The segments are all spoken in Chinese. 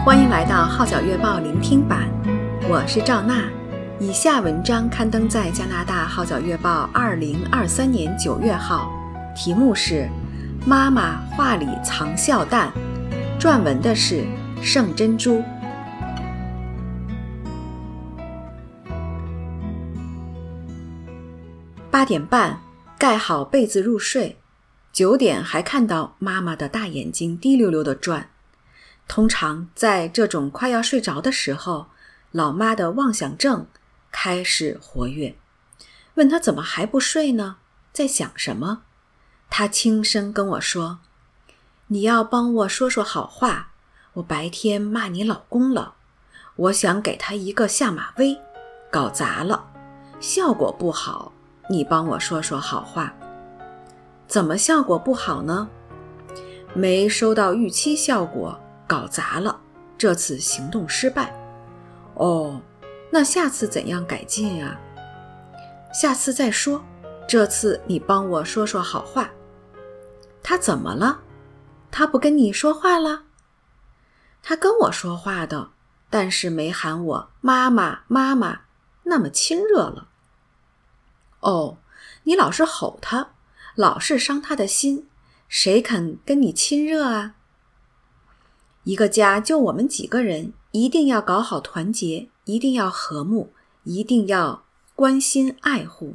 欢迎来到号角月报聆听版，我是赵娜。以下文章刊登在加拿大号角月报2023年9月号，题目是妈妈话里藏笑弹，撰文的是盛珍珠。8点半盖好被子入睡，9点还看到妈妈的大眼睛滴溜溜地转。通常在这种快要睡着的时候，老妈的妄想症开始活跃。问她怎么还不睡呢？在想什么？她轻声跟我说，你要帮我说说好话，我白天骂你老公了，我想给他一个下马威，搞砸了，效果不好，你帮我说说好话。怎么效果不好呢？没收到预期效果，搞砸了，这次行动失败。哦，那下次怎样改进啊？下次再说，这次你帮我说说好话。他怎么了？他不跟你说话了？他跟我说话的，但是没喊我妈妈妈妈那么亲热了。哦，你老是吼他，老是伤他的心，谁肯跟你亲热啊？一个家就我们几个人，一定要搞好团结，一定要和睦，一定要关心爱护。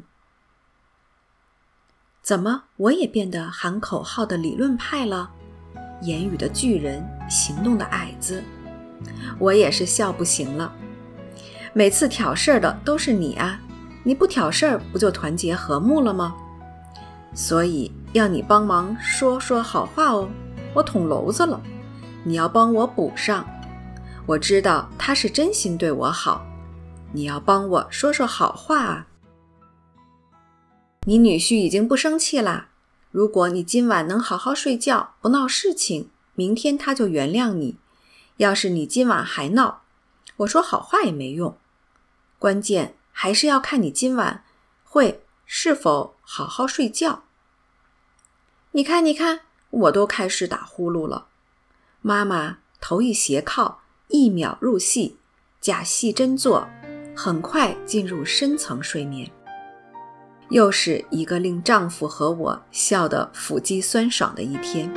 怎么我也变得喊口号的理论派了？言语的巨人，行动的矮子。我也是笑不行了。每次挑事儿的都是你啊，你不挑事儿不就团结和睦了吗？所以要你帮忙说说好话哦，我捅娄子了，你要帮我补上。我知道他是真心对我好，你要帮我说说好话啊。你女婿已经不生气啦，如果你今晚能好好睡觉，不闹事情，明天他就原谅你。要是你今晚还闹，我说好话也没用。关键还是要看你今晚会是否好好睡觉。你看，我都开始打呼噜了。妈妈头一斜靠，1秒入戏，假戏真做，很快进入深层睡眠。又是一个令丈夫和我笑得腹肌酸爽的一天。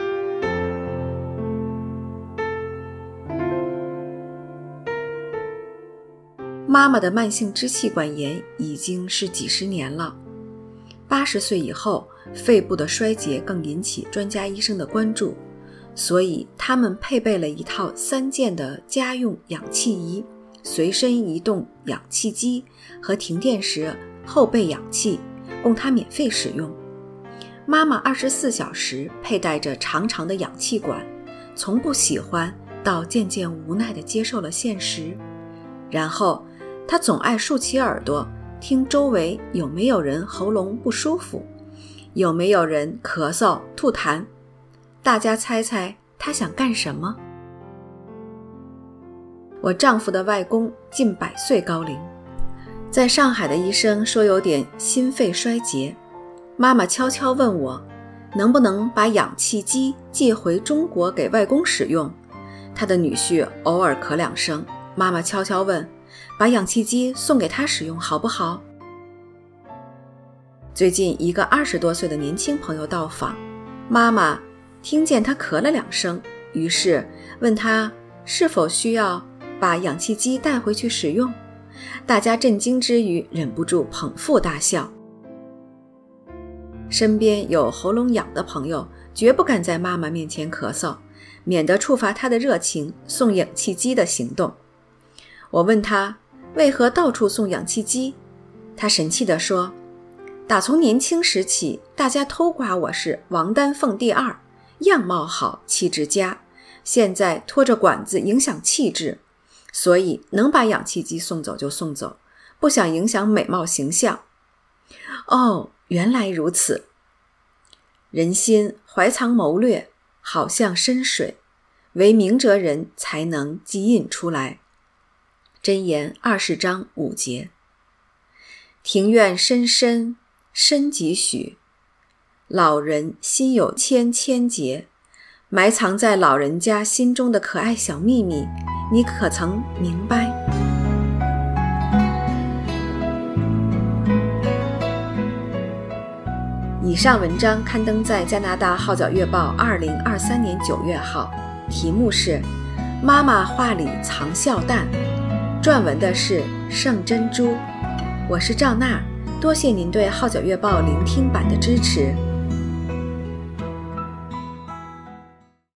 妈妈的慢性支气管炎已经是几十年了，80岁以后，肺部的衰竭更引起专家医生的关注，所以他们配备了一套3件的家用氧气仪、随身移动氧气机和停电时后备氧气，供他免费使用。妈妈24小时佩戴着长长的氧气管，从不喜欢到渐渐无奈地接受了现实。然后她总爱竖起耳朵，听周围有没有人喉咙不舒服，有没有人咳嗽吐痰。大家猜猜她想干什么？我丈夫的外公近100岁高龄，在上海的医生说有点心肺衰竭。妈妈悄悄问我，能不能把氧气机寄回中国给外公使用？他的女婿偶尔咳2声，妈妈悄悄问，把氧气机送给他使用好不好？最近一个20多岁的年轻朋友到访，妈妈听见他咳了2声，于是问他是否需要把氧气机带回去使用。大家震惊之余忍不住捧腹大笑。身边有喉咙痒的朋友绝不敢在妈妈面前咳嗽，免得触发她的热情送氧气机的行动。我问他为何到处送氧气机，他神气地说，打从年轻时起，大家偷夸我是王丹凤第2，样貌好，气质佳，现在拖着管子影响气质，所以能把氧气机送走就送走，不想影响美貌形象。哦，原来如此。人心怀藏谋略，好像深水，唯明哲人才能汲引出来。箴言20章5节。庭院深深，深几许，老人心有千千结。埋藏在老人家心中的可爱小秘密， 你可曾明白？以上文章刊登在加拿大号角月报2023年9月号，题目是妈妈话里藏笑弹，撰文的是盛珍珠。我是赵娜，多谢您对号角月报聆听版的支持。